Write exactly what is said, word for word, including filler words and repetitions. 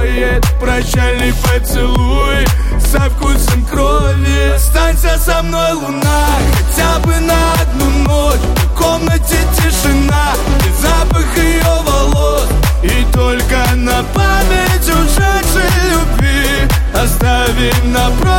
накроет прощальный поцелуй со вкусом крови. Останься со мной, луна, хотя бы на одну ночь. В комнате тишина и запах ее волос, и только на память ушедшей любви оставим напротив